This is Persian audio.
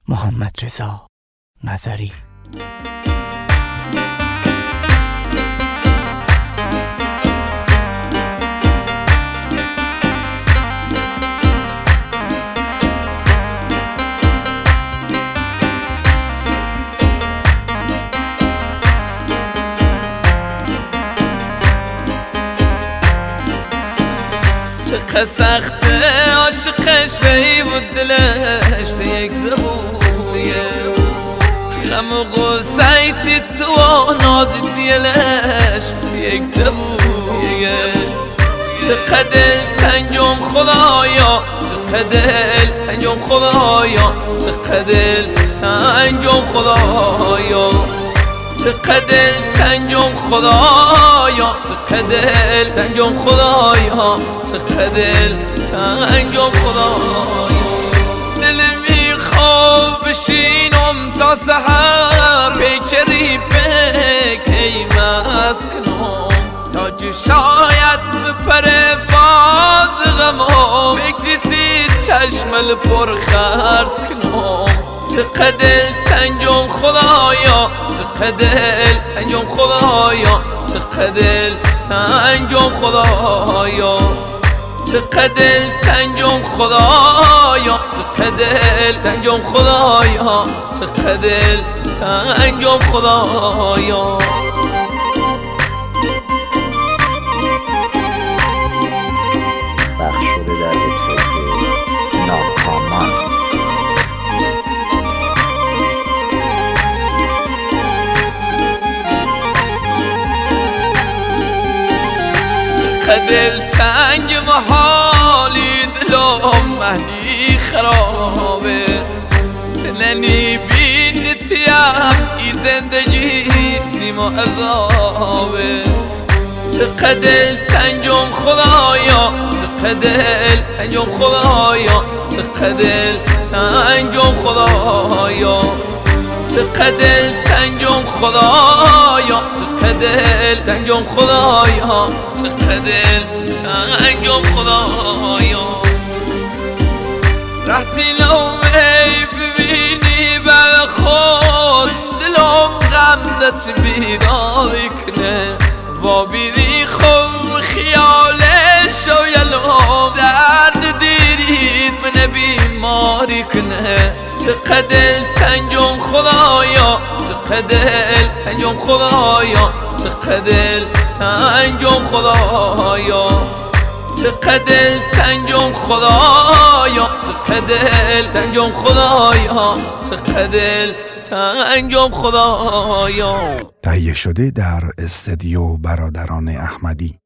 محمدرضا نظری. چقدر سخته عاشقش بی بود دلش تا یک دبویه غم و غصه سی تو نازی دیلش تا یک دبویه چقدر تنگم خدایا چقدر تنگم خدایا چقدر تنگم خدایا چقدر تنگم خدایا چقدر تنگم خدایا چقدر تنگم خدایا دل میخواد بشینم تا سحر پیکری کی مسکنم تا که شاید بپره فاز غمم بکریسی چشمل پر خرس کنم چقدر تنگم خدایا چقدر تنگم خدایا چقدر تنگم خدایا چقدر تنگم خدایا چقدر تنگم خدایا چقدر تنگم خدایا پخش شده در وبسایت ناکامان. چقدر تنگ محالی دلم مهدی خرابه تننی بین تیم ای زندگی سیما عذابه چقدر تنگم خدایا چقدر تنگم خدایا چقدر تنگم خدایا چقدر تنگم خدایا چقدر تنگم خدایا چقدر تنگم خدایا رحتی لومی ببینی بر خود دلم غم دت بیداری کنه و بیدی خود خیالش و یلوم درد دیریت من بیماری کنه چقدر تنگم خدایا چقدر تنگم خدایا چقدر تنگم خدایا چقدر تنگم خدایا چقدر تنگم خدایا چقدر تنگم خدایا. تهیه شده در استدیو برادران احمدی.